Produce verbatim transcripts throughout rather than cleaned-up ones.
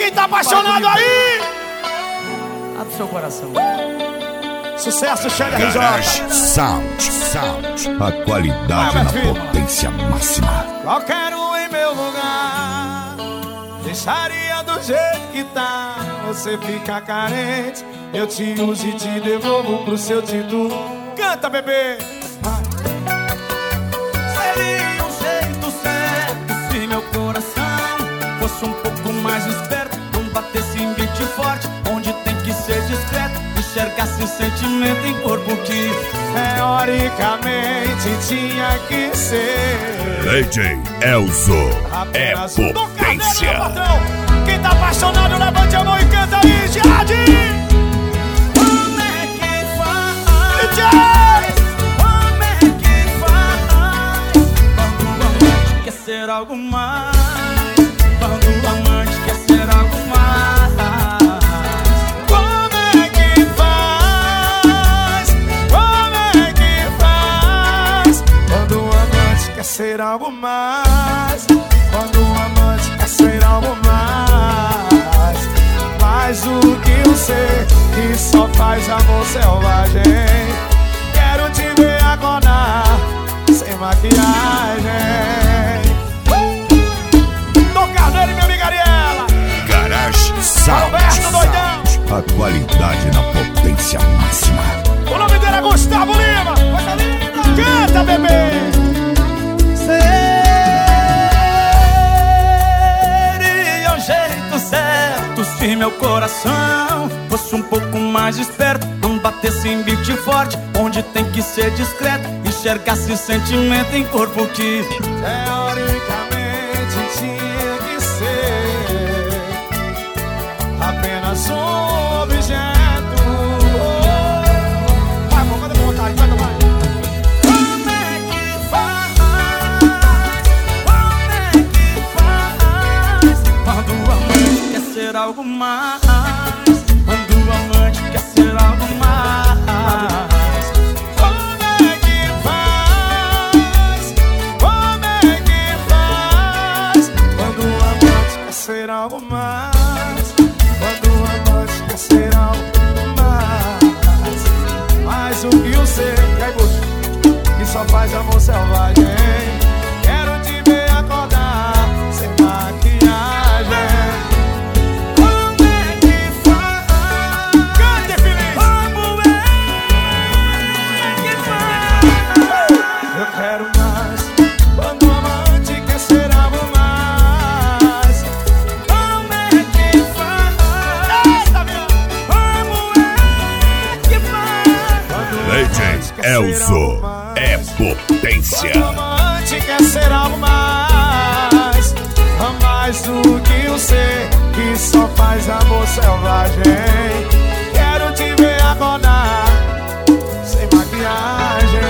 Quem tá apaixonado aí? Abre seu coração. Sucesso, Xande R Garage J. Sound, Sound. A qualidade Vai, na filho. potência máxima. Qualquer um em meu lugar deixaria do jeito que tá. Você fica carente, eu te uso e te devolvo pro seu título. Canta, bebê. Vai. Seria um jeito certo se meu coração fosse um pouco mais esperto, não batesse em beat forte, onde tem que ser discreto, enxergasse sentimento em corpo que teoricamente tinha que ser. D J Elzo é Apenas um potência. tocadeiro, meu patrão. Quem tá apaixonado, levante a mão e canta aí, Jade. como é que faz? D J! Como é que faz? Quando o amante quer ser algo mais, quando o amante quer ser algo mais. Como é que faz? Como é que faz? Quando o amante quer ser algo mais, quando o amante quer ser algo mais. Mas o que eu sei que só faz amor selvagem. Quero te ver acordar sem maquiagem. Tocar nele, minha amiga Ariela. Garage Sound, Roberto Doidão. Sound. A qualidade na potência máxima. O nome dele é Gustavo Lima. Canta, bebê. Seria o jeito certo se meu coração fosse um pouco mais esperto, não batesse em beat forte, onde tem que ser discreto, enxergasse sentimento em corpo que Teoricamente tinha que ser apenas um objeto. Vai, amor, manda com vontade, vai, vai. como é que faz? Como é que faz? Quando o amante quer ser algo mais, quando o amante quer ser algo mais. Como é que faz? Como é que faz? Quando o amante quer ser algo mais, quando o amante quer ser algo mais. Mas o que eu sei, e aí, moço, que só faz amor selvagem. Quero te ver acordar sem maquiagem. Como é que faz? Cante, feliz! Como é que faz? Eu quero mais quando o amante quer ser algo mais. Como é que faz? Eita, meu! Como é que faz? Quando o D J amante quer ser algo Elzo mais. é potência. Quando o amante quer ser algo mais, mais do que eu sei que só faz amor selvagem. Quero te ver acordar sem maquiagem.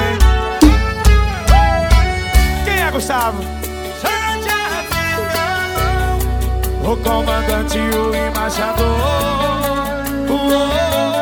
Quem é Gustavo? Xande R J. O comandante, o embaixador. Uou.